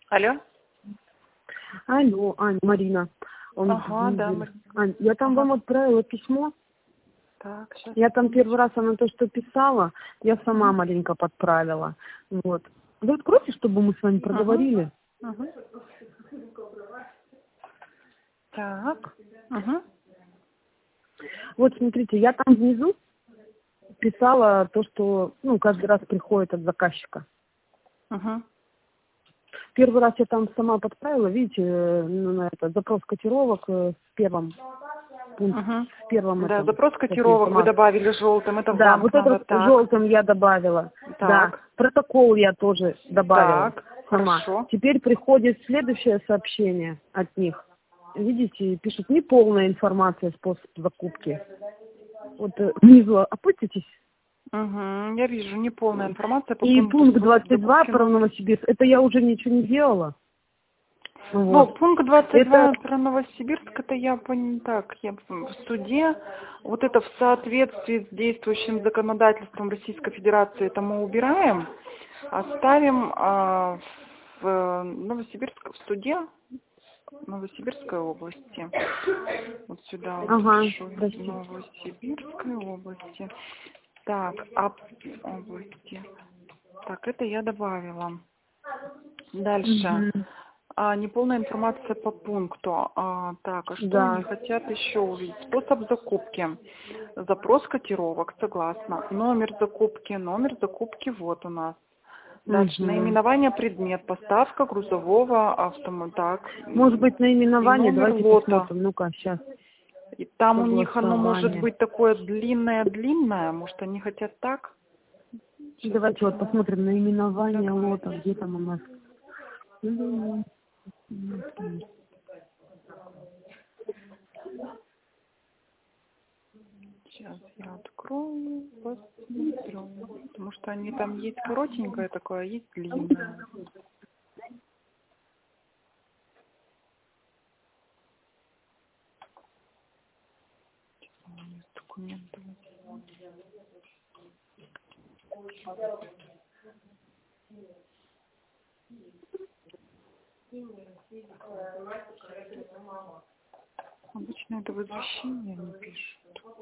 Алло? Алло, Ань, Марина. Ага, да, Ань, я там вам отправила письмо. Так, сейчас. Я там первый раз она то, что писала, я сама маленько подправила. Вот. Вы откройте, чтобы мы с вами проговорили. Так. Вот смотрите, я там внизу писала то, что каждый раз приходит от заказчика. Первый раз я там сама подправила, видите, на этот запрос котировок в первом пункте. В первом Да, этом, запрос котировок вы добавили желтым, это в да, банк вот надо, этот так. желтым я добавила. Так. Да, протокол я тоже добавила Так, сама. хорошо. Теперь приходит следующее сообщение от них. Видите, пишут неполная информация, способ закупки. Вот внизу опуститесь. Я вижу, неполная информация по И пункту пункт 22 закупки про номер. Новосибирск. Это я уже ничего не делала. Ну, Вот. пункт 22 Это про Новосибирск, это я в суде. Вот это в соответствии с действующим законодательством Российской Федерации, это мы убираем, оставим в Новосибирск, в суде Новосибирской области. Вот сюда вот пишу. Новосибирской области. Так, области. Так, это я добавила. Дальше. Неполная информация по пункту. Так, а что они хотят еще увидеть? Способ закупки. Запрос котировок, согласна. Номер закупки вот у нас. Дальше. Наименование предмет. Поставка грузового автомобиля. Может быть, наименование, давайте посмотрим. Ну-ка, сейчас. И там у них оно может быть такое длинное. Может, они хотят так? Сейчас. Давайте вот посмотрим наименование лота. Где там у нас? Сейчас я открою, посмотрю. Потому что они там есть коротенькое такое, а есть длинное. Документы. Обычно это возвращение они пишут.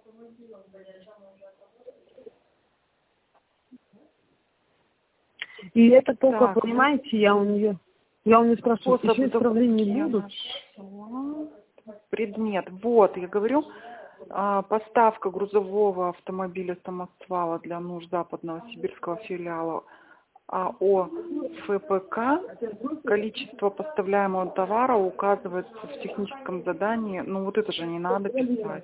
И это только, так, понимаете, я у нее спрашиваю, еще исправления будут? Предмет. Вот, я говорю, поставка грузового автомобиля самосвала для нужд западного сибирского филиала АО ФПК. Количество поставляемого товара указывается в техническом задании. Ну вот это же не надо писать.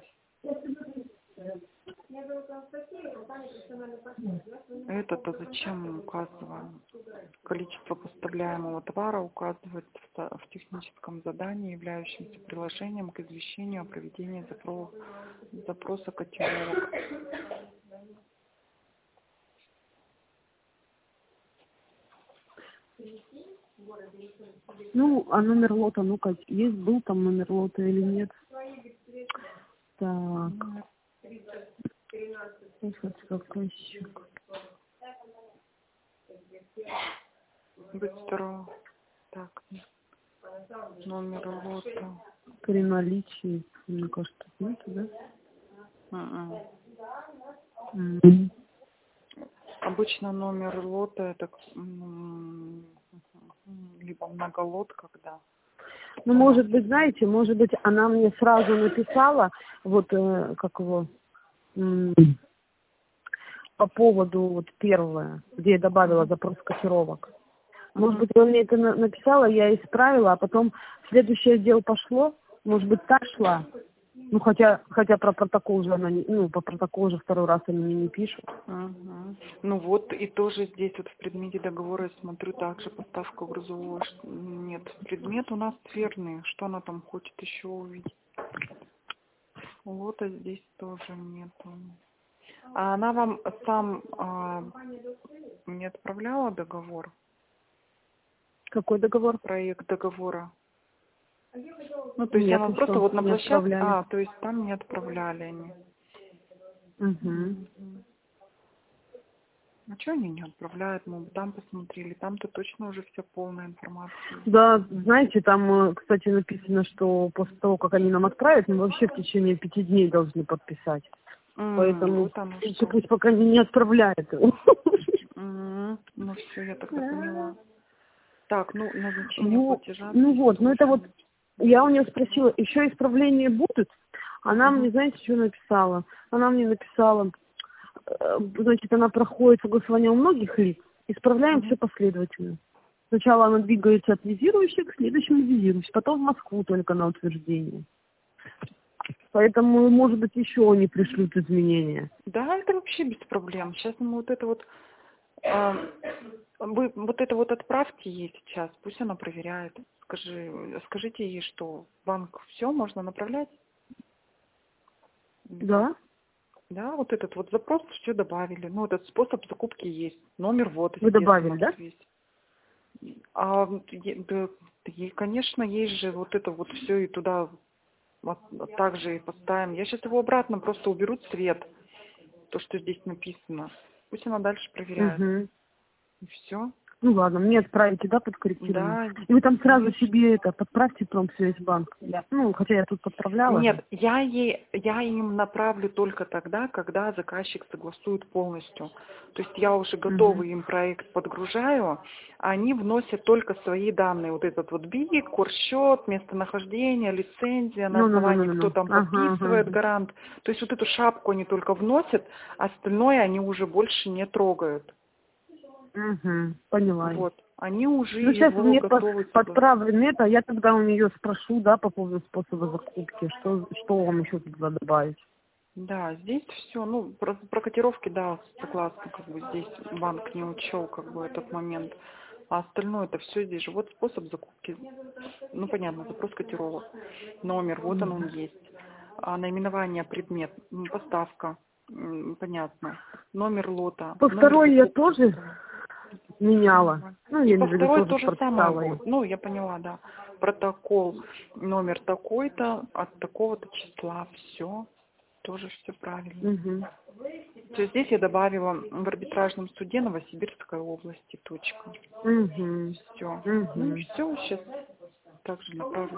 Это-то зачем мы указываем? Количество поставляемого товара указывается в техническом задании, являющемся приложением к извещению о проведении запроса котировок. Ну, а номер лота, ну-ка, был там номер лота или нет? Так. Заказчик. Быть здорово. Так. Номер лота. При наличии, мне кажется, нет, да? Обычно номер лота это либо многолот, когда. Ну, может быть, знаете, может быть, она мне сразу написала, вот, как его, по поводу вот первого, где я добавила запрос котировок. Может быть, она мне это написала, я исправила, а потом в следующий отдел пошло, может быть, так шла. Ну, хотя про протокол уже она, по протоколу уже второй раз они мне не пишут. Ну вот, и тоже здесь вот в предмете договора я смотрю также поставка грузового. Нет, предмет у нас верный. Что она там хочет еще увидеть? Лота здесь тоже нету. А она вам сам не отправляла договор? Какой договор? Проект договора. Ну, то есть она просто вот на площадке. То есть там не отправляли они. А что они не отправляют? Мы бы там посмотрели, там-то точно уже вся полная информация. Да, знаете, там, кстати, написано, что после того, как они нам отправят, мы вообще в течение 5 дней должны подписать. Поэтому Вот оно лучше что. пусть пока не отправляет его. Ну все, я тогда поняла. Так, ну назначение Ну, платежа. ну вот, ну это вот, предложение. я у нее спросила, еще исправления будут? Она Мгм. мне, знаете, что написала? Она мне написала, значит, она проходит согласование у многих лиц, исправляем все Мгм. последовательно. Сначала она двигается от визирующих к следующему визирующему, потом в Москву только на утверждение. Поэтому, может быть, еще они пришлют изменения. Да, это вообще без проблем. Сейчас мы вот это вот, вы вот это вот отправьте ей сейчас, пусть она проверяет. Скажите ей, что в банк все можно направлять. Или как? Да? Да, вот этот вот запрос все добавили. Ну, этот способ закупки есть. Номер вот, Вы добавили, естественно, да? тут есть. А да, конечно, есть же вот это вот все и туда вот так же и поставим. Я сейчас его обратно просто уберу цвет, то, что здесь написано. Пусть она дальше проверяет. Угу. И все. Ну ладно, мне отправите, да, подкорректированно. Да, И вы там сразу конечно. себе это подправьте Промсвязьбанк. Ну, хотя я тут подправляла же. Нет, я им направлю только тогда, когда заказчик согласует полностью. То есть я уже Угу. готовый им проект подгружаю, а они вносят только свои данные. Вот этот вот БИК, курсчет, местонахождение, лицензия, на основании кто Ну. там Ага, ага. подписывает гарант. То есть вот эту шапку они только вносят, а остальное они уже больше не трогают. Угу. Поняла я. Вот. Они уже Ну, сейчас его мне готовы согласовать. подправлен это, я тогда у нее спрошу, да, по поводу способа закупки, что вам еще туда добавить. Да, здесь все, ну, про котировки, да, согласна, как бы здесь банк не учел, как бы, этот момент. А остальное это все здесь же. Вот способ закупки, ну, понятно, запрос котировок, номер, вот он есть. А наименование, предмет, поставка, понятно, номер лота, По номер второй я закупки, тоже вот он. меняла. Ну, И я по имею в виду, второй тоже то же самое прочитала ее. будет. Ну, я поняла, да. Протокол, номер такой-то, от такого-то числа, все, тоже все правильно. Угу. То есть здесь я добавила в арбитражном суде Новосибирской области, точка. Угу. Все. Ну и Угу. все, сейчас также направлю.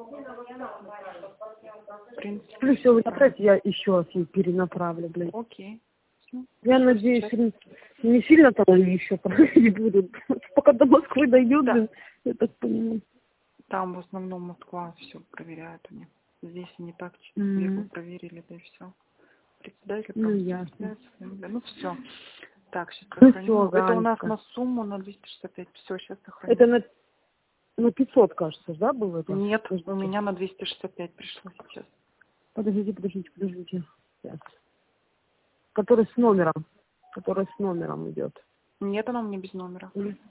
В принципе, Ну, все, все вы правильно. направьте, я еще раз ей перенаправлю, блин. Окей. Все, Я хорошо, надеюсь, сейчас. не сильно там они еще проходить будут. Пока до Москвы дойдет, Да. блин, я так понимаю. Там в основном Москва все проверяют они. Здесь они так бегло М. проверили, да и все. Председатель Ну, ясно. связь. Ну все. Так, сейчас Ну, все, сохраню. Это у нас Ганечка. на сумму на 265. Все, сейчас Это сохраню. на 500, кажется, да, было это? Нет, у Подождите. меня на 265 пришло сейчас. Подождите. Сейчас. Который с номером. Который с номером идет. Нет, она мне без номера.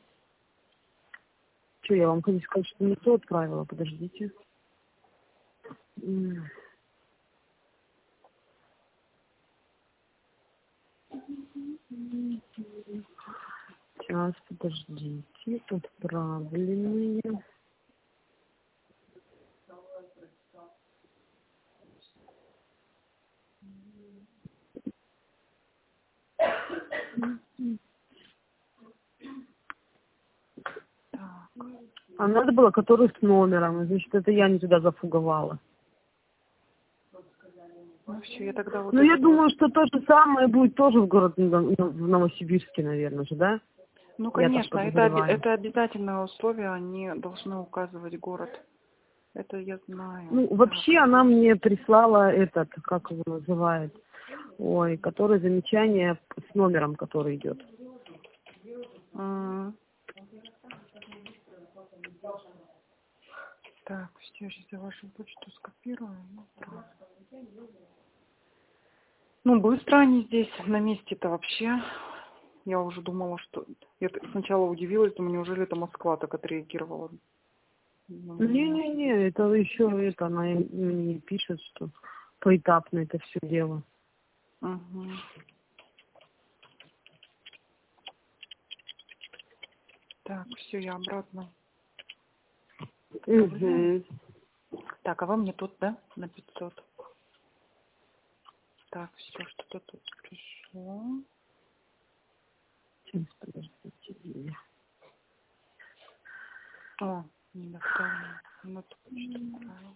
Что, я вам хочу сказать, что не то отправила? Подождите. М. Сейчас, подождите. Отправленные. Так, А надо было, который с номером. Значит, это я не туда зафуговала. ну все, я тогда вот Ну, я этот вот. думаю, что то же самое будет тоже в в Новосибирске, наверное же, да? Ну, Я так конечно, подозреваю. это обязательное условие, они должны указывать город. Это я знаю. Ну, Так, вообще она мне прислала этот, как его называют, ой, который замечание с номером, который идет. м, так, все, сейчас я вашу почту скопирую. и отправлю. Ну, быстро они здесь, на месте-то вообще. Я уже думала, что... Я сначала удивилась, думаю, неужели это Москва так отреагировала? Ну, Не, это еще это, она мне пишет, что поэтапно это все дело. Мгм. Так, все, я обратно. Отправляю. Угу. Так, а вы мне тут, да, на 500? Так, все, что-то тут пришло. Сейчас, подождите. О, не доставлено. На почту отправила.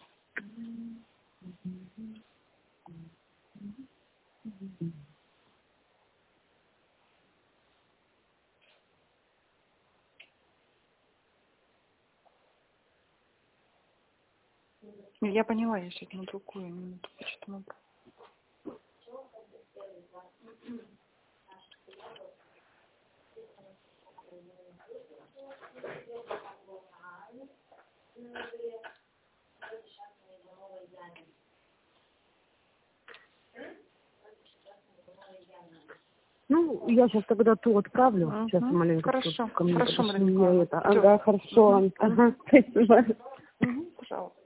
Я поняла, я сейчас на другую, не на ту почту набрала. Ну, я сейчас тогда ту отправлю. Сейчас маленько. Хорошо, ко мне хорошо, подошли, Марина Николаевна. Ага, хорошо. Ага, спасибо. Пожалуйста.